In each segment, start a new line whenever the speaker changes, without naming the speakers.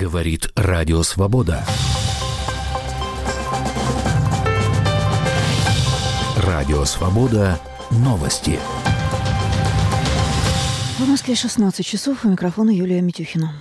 Говорит Радио Свобода. Радио Свобода. Новости.
В Москве 16 часов. У микрофона Юлия Митюхина.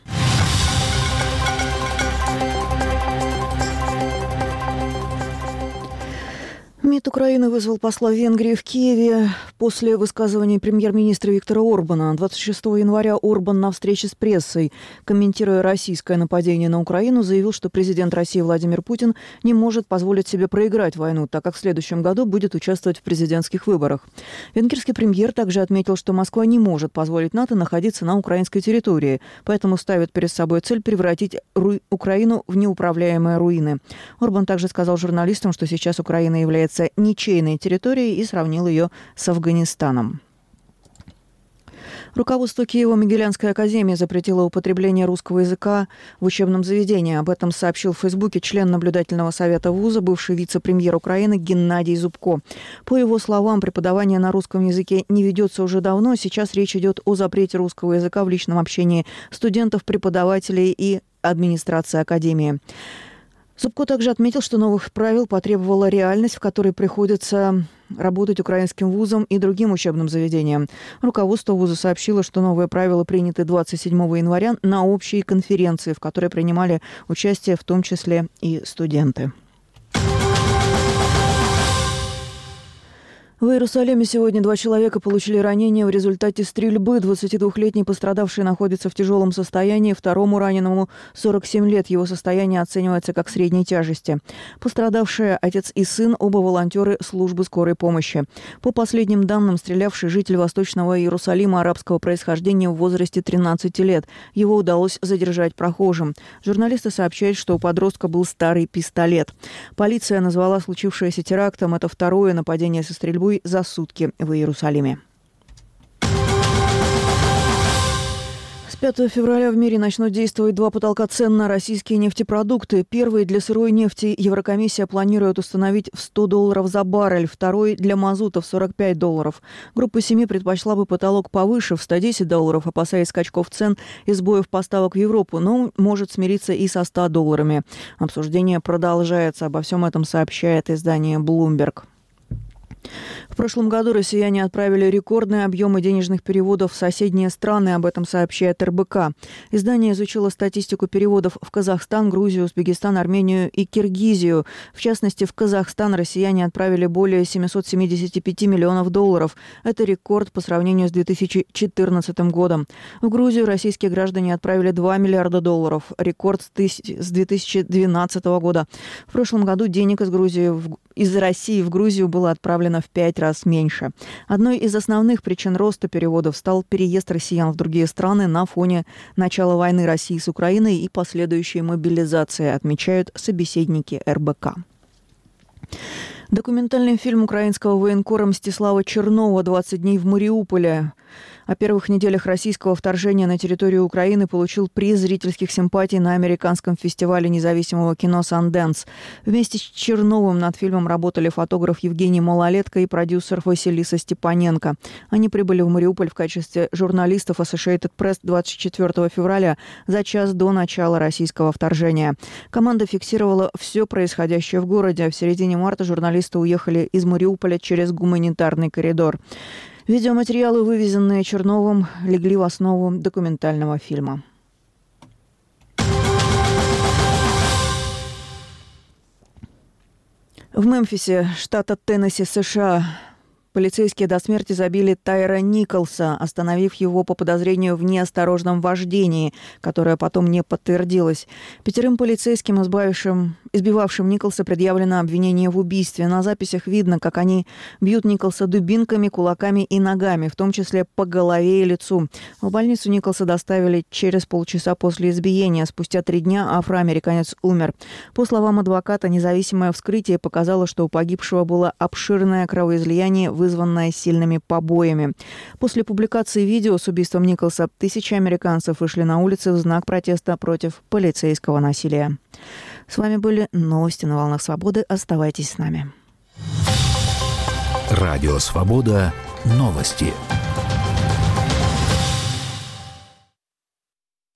МИД Украины вызвал посла Венгрии в Киеве после высказываний премьер-министра Виктора Орбана. 26 января Орбан на встрече с прессой, комментируя российское нападение на Украину, заявил, что президент России Владимир Путин не может позволить себе проиграть войну, так как в следующем году будет участвовать в президентских выборах. Венгерский премьер также отметил, что Москва не может позволить НАТО находиться на украинской территории, поэтому ставит перед собой цель превратить Украину в неуправляемые руины. Орбан также сказал журналистам, что сейчас Украина является ничейной территорией и сравнил ее с Афганистаном. Руководство Киево-Могилянской академии запретило употребление русского языка в учебном заведении. Об этом сообщил в Фейсбуке член наблюдательного совета вуза, бывший вице-премьер Украины Геннадий Зубко. По его словам, преподавание на русском языке не ведется уже давно. Сейчас речь идет о запрете русского языка в личном общении студентов, преподавателей и администрации академии. Зубко также отметил, что новых правил потребовала реальность, в которой приходится работать украинским вузам и другим учебным заведениям. Руководство вуза сообщило, что новые правила приняты 27 января на общей конференции, в которой принимали участие в том числе и студенты. В Иерусалиме сегодня 2 человека получили ранения в результате стрельбы. 22-летний пострадавший находится в тяжелом состоянии. Второму раненому 47 лет. Его состояние оценивается как средней тяжести. Пострадавшие отец и сын, оба волонтеры службы скорой помощи. По последним данным, стрелявший житель Восточного Иерусалима арабского происхождения в возрасте 13 лет. Его удалось задержать прохожим. Журналисты сообщают, что у подростка был старый пистолет. Полиция назвала случившееся терактом. Это второе нападение со стрельбой за сутки в Иерусалиме. С 5 февраля в мире начнут действовать 2 потолка цен на российские нефтепродукты. Первый для сырой нефти Еврокомиссия планирует установить в $100 за баррель, второй для мазута в $45. Группа 7 предпочла бы потолок повыше, в $110, опасаясь скачков цен и сбоев поставок в Европу, но может смириться и со $100. Обсуждение продолжается. Обо всем этом сообщает издание Bloomberg. В прошлом году россияне отправили рекордные объемы денежных переводов в соседние страны, об этом сообщает РБК. Издание изучило статистику переводов в Казахстан, Грузию, Узбекистан, Армению и Киргизию. В частности, в Казахстан россияне отправили более $775 миллионов. Это рекорд по сравнению с 2014 годом. В Грузию российские граждане отправили $2 миллиарда, рекорд с 2012 года. В прошлом году денег из России в Грузию было отправлено в 5 раз меньше. Одной из основных причин роста переводов стал переезд россиян в другие страны на фоне начала войны России с Украиной и последующей мобилизации, отмечают собеседники РБК. Документальный фильм украинского военкора Мстислава Чернова «20 дней в Мариуполе» о первых неделях российского вторжения на территорию Украины получил приз зрительских симпатий на американском фестивале независимого кино «Санденс». Вместе с Черновым над фильмом работали фотограф Евгений Малолетко и продюсер Василиса Степаненко. Они прибыли в Мариуполь в качестве журналистов Associated Press 24 февраля, за час до начала российского вторжения. Команда фиксировала все происходящее в городе. В середине марта журналисты уехали из Мариуполя через гуманитарный коридор. Видеоматериалы, вывезенные Черновым, легли в основу документального фильма. В Мемфисе, штата Теннесси, США, полицейские до смерти забили Тайра Николса, остановив его по подозрению в неосторожном вождении, которое потом не подтвердилось. 5 полицейским, избивавшим Николса, предъявлено обвинение в убийстве. На записях видно, как они бьют Николса дубинками, кулаками и ногами, в том числе по голове и лицу. В больницу Николса доставили через полчаса после избиения. Спустя 3 дня афроамериканец умер. По словам адвоката, независимое вскрытие показало, что у погибшего было обширное кровоизлияние, вызванное сильными побоями. После публикации видео с убийством Николса тысячи американцев вышли на улицы в знак протеста против полицейского насилия. С вами были новости на волнах свободы. Оставайтесь с нами.
Радио Свобода. Новости.